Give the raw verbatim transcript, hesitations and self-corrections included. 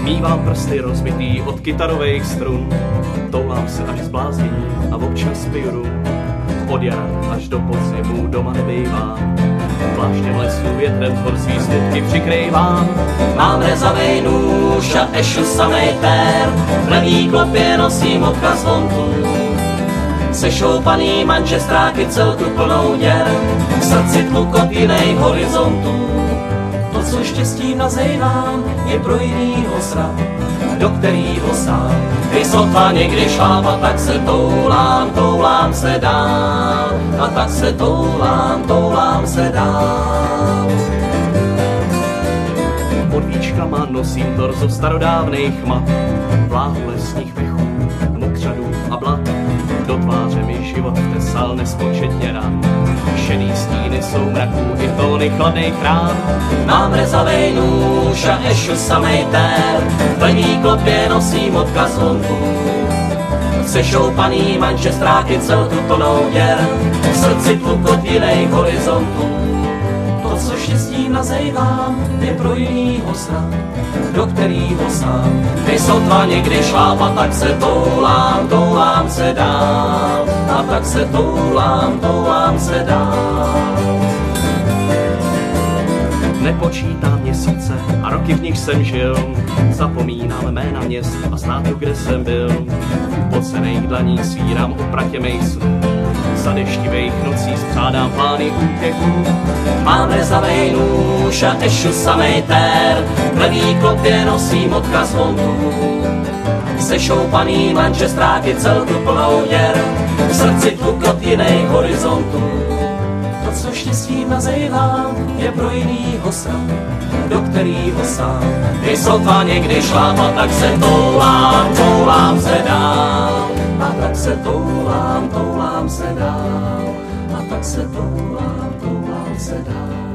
Mívám prsty rozbitý od kytarových strun, toulám se až zbláznění a občas piju rum. Od jara až do podzimu doma nebejvám, pláštěm lesu větrem z hor svý smutky přikrývám. Mám rezavej nůž a ešu samej tér, v levý klopě nosím odkaz vonku. Sešoupaný mančestráky celku plnou děr, v srdci tlukot jinej horizontů. To, co štěstím nazejvám, je pro jinýho srad, do kterýho sám i sotva někdy šlápa, tak se toulám, toulám se dál, a tak se toulám, toulám se dál. Pod víčkama nosím torzo starodávných mat, vláhu lesních mechů, mokřadů a blat. Do tváře mi život vtesal nespočetně ran, šedý stíny jsou mraků i tóny chladných rán. Mám rezavej nůž a ešu samej tér, v levý klopě nosím odkaz zvonku. Sešoupaný mančestráky celku plnou děr, v srdci tlukot jinej horizontů. To, co štěstím nazejvám, je pro jinýho snad, do kterýho sám i sotva někdy šlápa, tak se toulám, toulám se dál, a tak se toulám, toulám se dál. Nepočítám měsíce a roky, v nich jsem žil, zapomínám jména měst a států, kde jsem byl. Po cených dlaních svírám opratě mých snů, za deštivých nocí spřádám plány útěků. Mám rezavej nůž a ešu samej tér, v levý klopě nosím odkaz vonku. Sešoupaný mančestráky celku plnou děr, v srdci tlukot jinej horizontů. To, co štěstím nazejvám, je pro jinýho srad, do kterýho sám i sotva někdy šlápa, tak se toulám, toulám se dál, a tak se toulám, toulám se dál, a tak se toulám, toulám se dál.